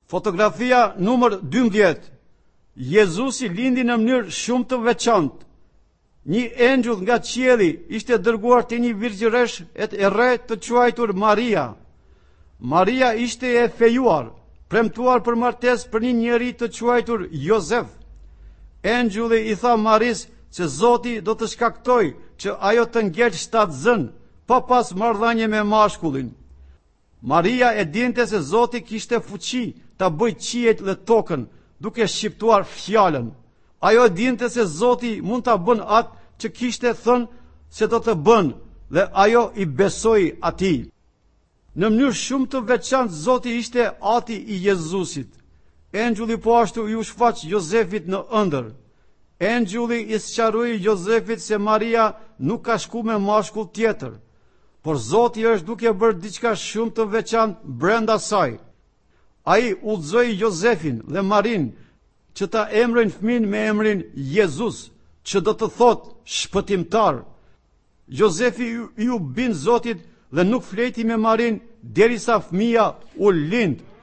Fotografia numër 12. Jezusi lindi në mënyrë shumë të veçantë. Një engjëll nga qielli ishte dërguar te një virgjëresh e re të quajtur Maria. Maria ishte e fejuar, premtuar për martesë për një njeri të quajtur Jozef. Engjulli i tha Maris se Zoti do të shkaktoj që ajo të ngjerë 7 zën, pa pas marrëdhënie me mashkullin. Maria e dinte se Zoti kishte fuqi ta bëjë qiejt dhe tokën, duke shqiptuar fjalën. Ajo e dinte se Zoti mund ta bën atë që kishte thënë se do të bën, dhe ajo i besoi atij. Në mënyrë shumë të veçantë Zoti ishte ati i Jezusit. Engjulli po ashtu i shfaq Jozefit në ëndër. Engjulli i sqaroi Jozefit se Maria nuk ka shku me mashkull tjetër, por Zoti është duke bërë diçka shumë të veçantë brenda saj. Ai udhëzoi Jozefin dhe Marin që ta emrojnë fëmin me emrin Jezus, që do të thotë shpëtimtar. Jozefi ju bin Zotit dhe nuk fleti me Marin derisa fëmia u lind.